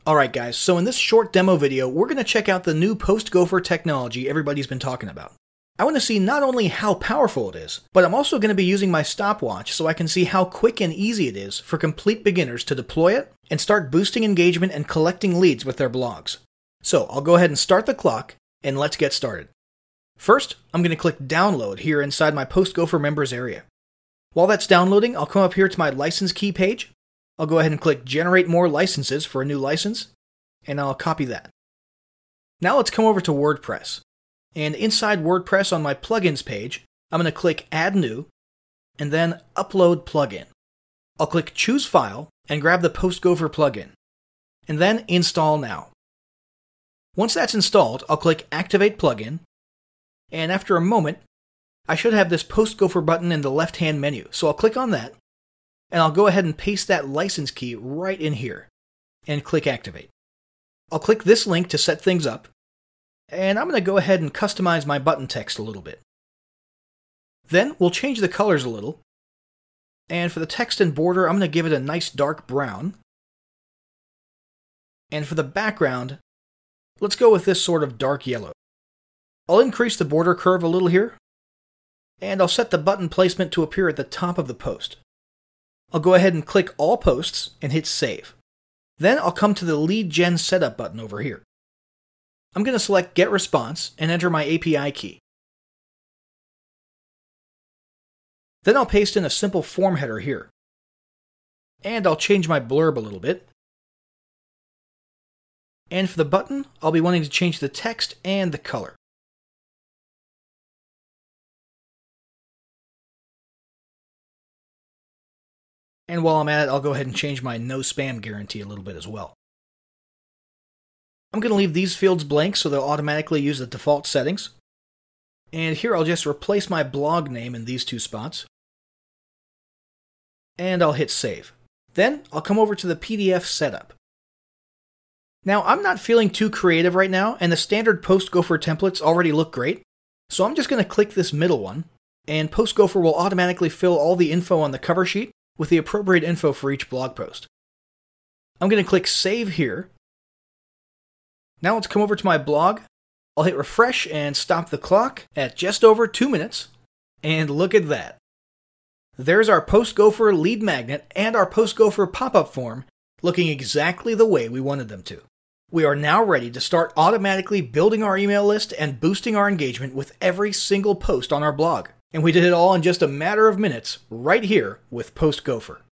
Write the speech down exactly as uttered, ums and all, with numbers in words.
Alright guys, so in this short demo video, we're going to check out the new PostGopher technology everybody's been talking about. I want to see not only how powerful it is, but I'm also going to be using my stopwatch so I can see how quick and easy it is for complete beginners to deploy it and start boosting engagement and collecting leads with their blogs. So I'll go ahead and start the clock, and let's get started. First, I'm going to click download here inside my PostGopher members area. While that's downloading, I'll come up here to my license key page. I'll go ahead and click generate more licenses for a new license, and I'll copy that. Now let's come over to WordPress. And inside WordPress on my plugins page, I'm going to click add new, and then upload plugin. I'll click choose file and grab the PostGopher plugin, and then install now. Once that's installed, I'll click activate plugin, and after a moment, I should have this PostGopher button in the left-hand menu. So I'll click on that, and I'll go ahead and paste that license key right in here, and click activate. I'll click this link to set things up, and I'm going to go ahead and customize my button text a little bit. Then we'll change the colors a little, and for the text and border, I'm going to give it a nice dark brown. And for the background, let's go with this sort of dark yellow. I'll increase the border curve a little here, and I'll set the button placement to appear at the top of the post. I'll go ahead and click all posts and hit save. Then I'll come to the lead gen setup button over here. I'm going to select get response and enter my A P I key. Then I'll paste in a simple form header here. And I'll change my blurb a little bit. And for the button, I'll be wanting to change the text and the color. And while I'm at it, I'll go ahead and change my no spam guarantee a little bit as well. I'm going to leave these fields blank so they'll automatically use the default settings. And here I'll just replace my blog name in these two spots. And I'll hit save. Then I'll come over to the P D F setup. Now I'm not feeling too creative right now, and the standard PostGopher templates already look great. So I'm just going to click this middle one, and PostGopher will automatically fill all the info on the cover sheet with the appropriate info for each blog post. I'm going to click Save here. Now let's come over to my blog. I'll hit refresh and stop the clock at just over two minutes. And look at that. There's our PostGopher lead magnet and our PostGopher pop-up form looking exactly the way we wanted them to. We are now ready to start automatically building our email list and boosting our engagement with every single post on our blog. And we did it all in just a matter of minutes, right here with PostGopher.